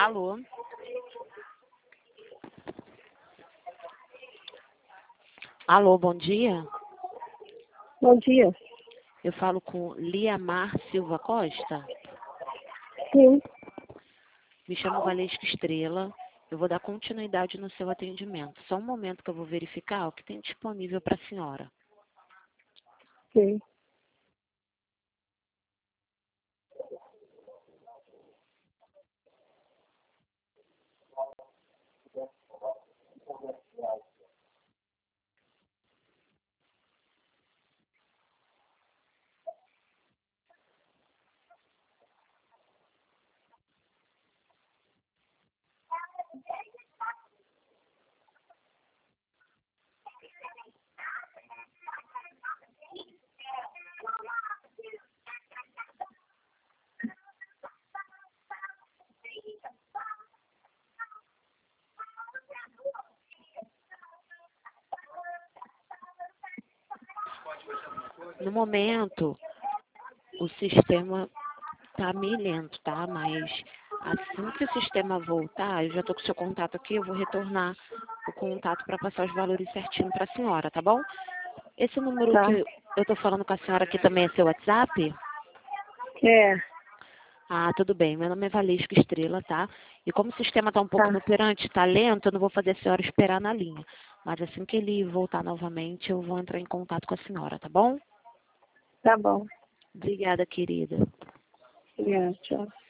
Alô? Alô, bom dia. Bom dia. Eu falo com Liamar Silva Costa. Sim. Me chamo Valesca Estrela. Eu vou dar continuidade no seu atendimento. Só um momento que eu vou verificar o que tem disponível para a senhora. Sim. No momento, o sistema está meio lento, tá? Mas assim que o sistema voltar, eu já estou com o seu contato aqui, eu vou retornar o contato para passar os valores certinho para a senhora, tá bom? Esse número Tá. que eu estou falando com a senhora aqui também é seu WhatsApp? É. Ah, tudo bem. Meu nome é Valesca Estrela, tá? E como o sistema está um pouco Tá. inoperante, está lento, eu não vou fazer a senhora esperar na linha. Mas assim que ele voltar novamente, eu vou entrar em contato com a senhora, tá bom? Tá bom. Obrigada, querida. Obrigada. Tchau.